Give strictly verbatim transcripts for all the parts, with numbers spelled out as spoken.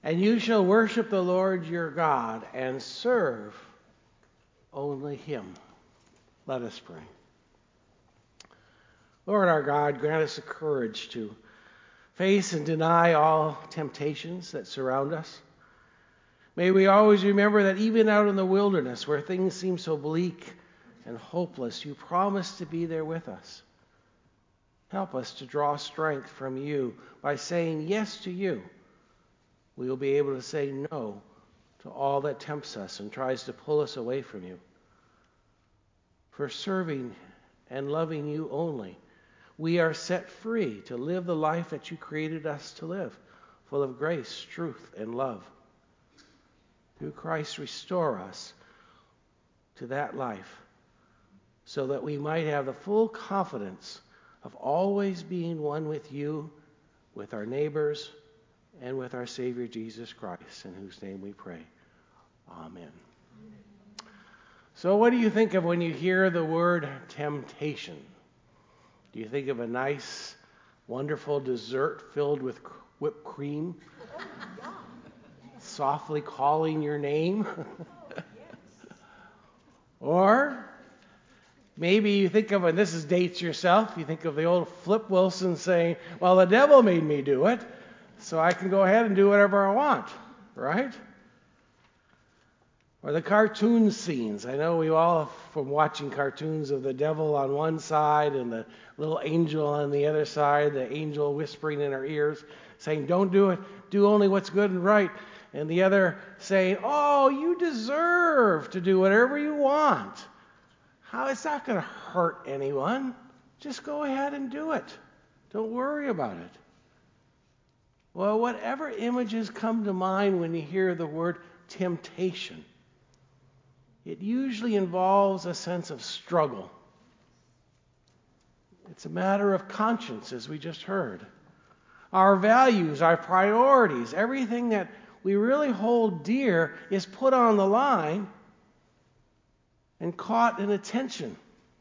And you shall worship the Lord your God and serve only him. Let us pray. Lord our God, grant us the courage to face and deny all temptations that surround us. May we always remember that even out in the wilderness where things seem so bleak and hopeless, you promise to be there with us. Help us to draw strength from you by saying yes to you. We will be able to say no to all that tempts us and tries to pull us away from you. For serving and loving you only, we are set free to live the life that you created us to live, full of grace, truth, and love. Through Christ, restore us to that life so that we might have the full confidence of always being one with you, with our neighbors, and with our Savior Jesus Christ, in whose name we pray. Amen. So what do you think of when you hear the word temptation? Do you think of a nice, wonderful dessert filled with whipped cream, softly calling your name? Or maybe you think of, and this is dates yourself, you think of the old Flip Wilson saying, well, the devil made me do it, so I can go ahead and do whatever I want, right? Or the cartoon scenes. I know we all, from watching cartoons of the devil on one side and the little angel on the other side, the angel whispering in our ears, saying, don't do it, do only what's good and right. And the other saying, oh, you deserve to do whatever you want. How, it's not going to hurt anyone. Just go ahead and do it. Don't worry about it. Well, whatever images come to mind when you hear the word temptation, it usually involves a sense of struggle. It's a matter of conscience, as we just heard. Our values, our priorities, everything that we really hold dear is put on the line and caught in a tension.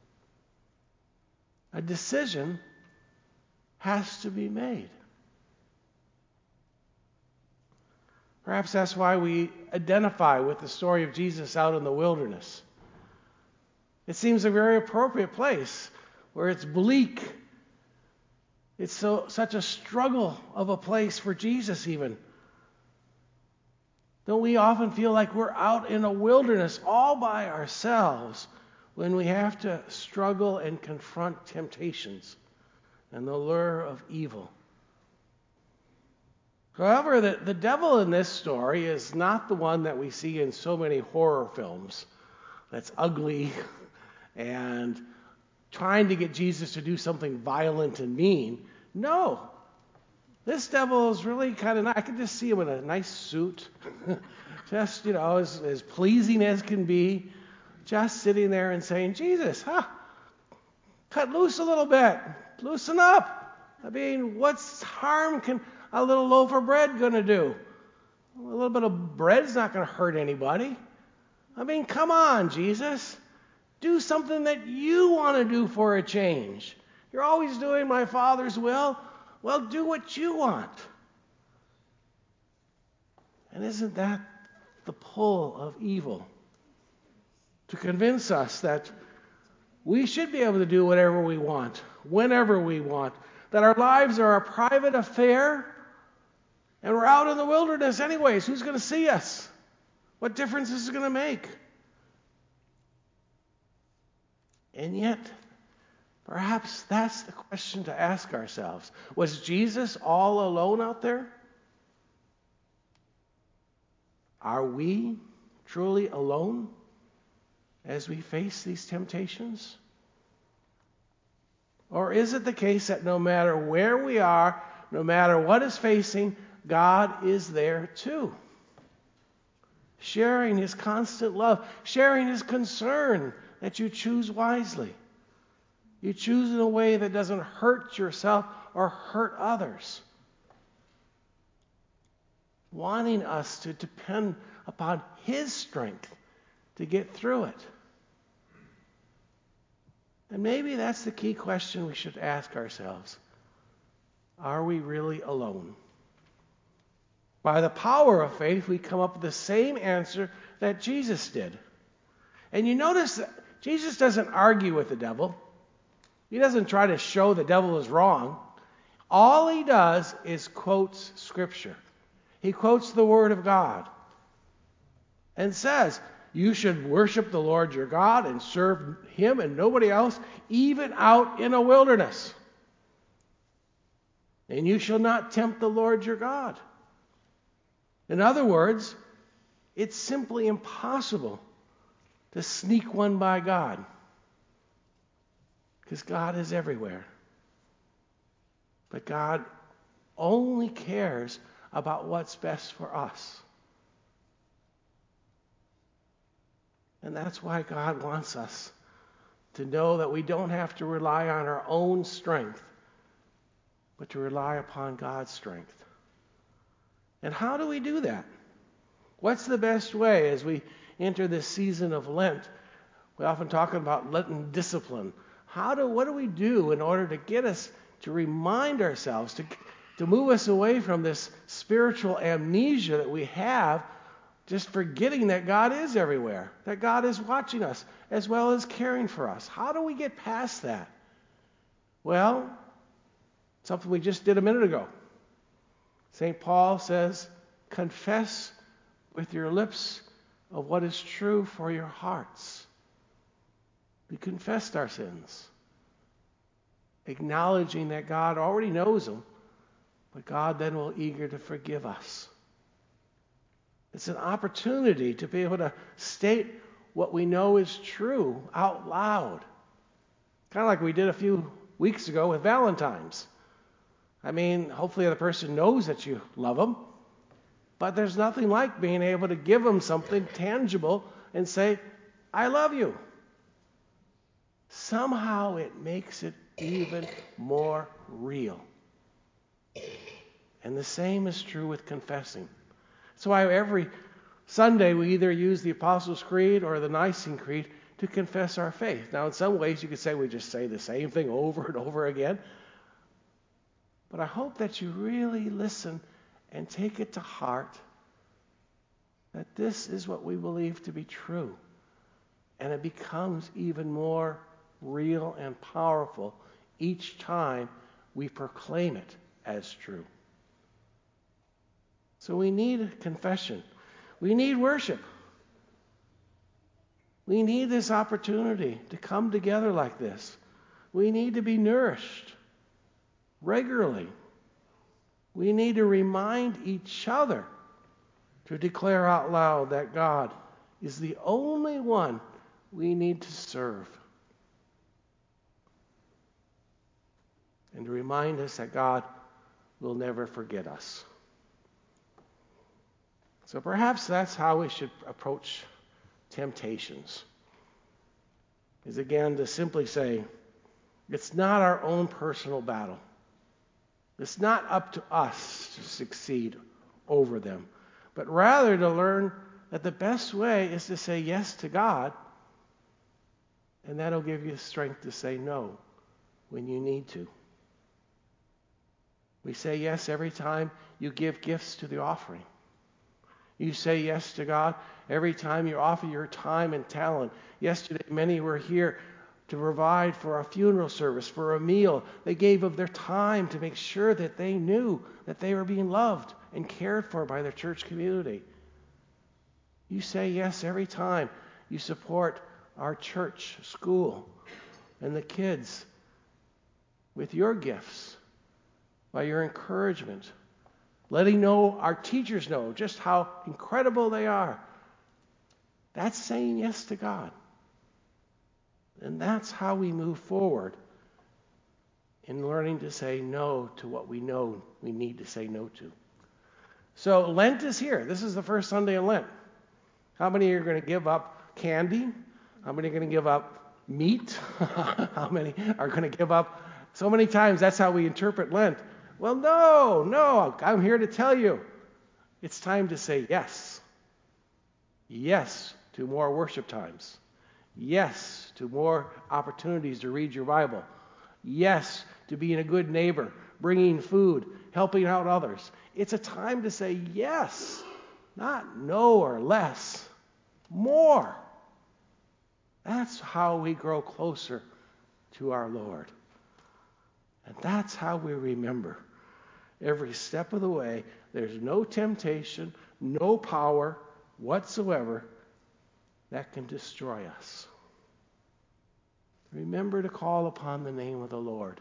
A decision has to be made. Perhaps that's why we identify with the story of Jesus out in the wilderness. It seems a very appropriate place where it's bleak. It's so such a struggle of a place for Jesus even. Don't we often feel like we're out in a wilderness all by ourselves when we have to struggle and confront temptations and the lure of evil? However, the, the devil in this story is not the one that we see in so many horror films that's ugly and trying to get Jesus to do something violent and mean. No. This devil is really kind of nice. I can just see him in a nice suit, just, you know, as, as pleasing as can be, just sitting there and saying, Jesus, huh, cut loose a little bit, loosen up. I mean, what's harm can a little loaf of bread going to do? A little bit of bread's not going to hurt anybody. I mean, come on, Jesus. Do something that you want to do for a change. You're always doing my Father's will. Well, do what you want. And isn't that the pull of evil? To convince us that we should be able to do whatever we want, whenever we want, that our lives are a private affair, and we're out in the wilderness anyways. Who's going to see us? What difference is it going to make? And yet, perhaps that's the question to ask ourselves. Was Jesus all alone out there? Are we truly alone as we face these temptations? Or is it the case that no matter where we are, no matter what is facing, God is there too, sharing his constant love, sharing his concern that you choose wisely. You choose in a way that doesn't hurt yourself or hurt others. Wanting us to depend upon his strength to get through it. And maybe that's the key question we should ask ourselves. Are we really alone? By the power of faith, we come up with the same answer that Jesus did. And you notice that Jesus doesn't argue with the devil. He doesn't try to show the devil is wrong. All he does is quotes Scripture. He quotes the Word of God and says, you should worship the Lord your God and serve Him and nobody else, even out in a wilderness. And you shall not tempt the Lord your God. In other words, it's simply impossible to sneak one by God, because God is everywhere. But God only cares about what's best for us. And that's why God wants us to know that we don't have to rely on our own strength, but to rely upon God's strength. And how do we do that? What's the best way as we enter this season of Lent? We often talk about Lenten discipline. How do what do we do in order to get us to remind ourselves, to, to move us away from this spiritual amnesia that we have, just forgetting that God is everywhere, that God is watching us as well as caring for us? How do we get past that? Well, something we just did a minute ago. Saint Paul says, confess with your lips of what is true for your hearts. We confessed our sins, acknowledging that God already knows them, but God then will eager to forgive us. It's an opportunity to be able to state what we know is true out loud. Kind of like we did a few weeks ago with Valentine's. I mean, hopefully the person knows that you love them, but there's nothing like being able to give them something tangible and say, I love you. Somehow it makes it even more real. And the same is true with confessing. That's why every Sunday we either use the Apostles' Creed or the Nicene Creed to confess our faith. Now, in some ways you could say we just say the same thing over and over again. But I hope that you really listen and take it to heart that this is what we believe to be true. And it becomes even more real and powerful each time we proclaim it as true. So we need confession. We need worship. We need this opportunity to come together like this. We need to be nourished regularly. We need to remind each other to declare out loud that God is the only one we need to serve. And to remind us that God will never forget us. So perhaps that's how we should approach temptations. Is again to simply say, it's not our own personal battle. It's not up to us to succeed over them, but rather to learn that the best way is to say yes to God, and that'll give you the strength to say no when you need to. We say yes every time you give gifts to the offering. You say yes to God every time you offer your time and talent. Yesterday, many were here to provide for a funeral service, for a meal. They gave of their time to make sure that they knew that they were being loved and cared for by their church community. You say yes every time you support our church, school, and the kids with your gifts, by your encouragement, letting know our teachers know just how incredible they are. That's saying yes to God. And that's how we move forward in learning to say no to what we know we need to say no to. So Lent is here. This is the first Sunday of Lent. How many are going to give up candy? How many are going to give up meat? How many are going to give up? So many times that's how we interpret Lent. Well, no, no, I'm here to tell you. It's time to say yes. Yes to more worship times. Yes to more opportunities to read your Bible. Yes to being a good neighbor, bringing food, helping out others. It's a time to say yes, not no or less, more. That's how we grow closer to our Lord. And that's how we remember every step of the way. There's no temptation, no power whatsoever that can destroy us. Remember to call upon the name of the Lord,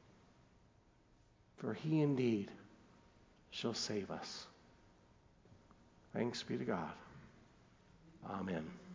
for he indeed shall save us. Thanks be to God. Amen.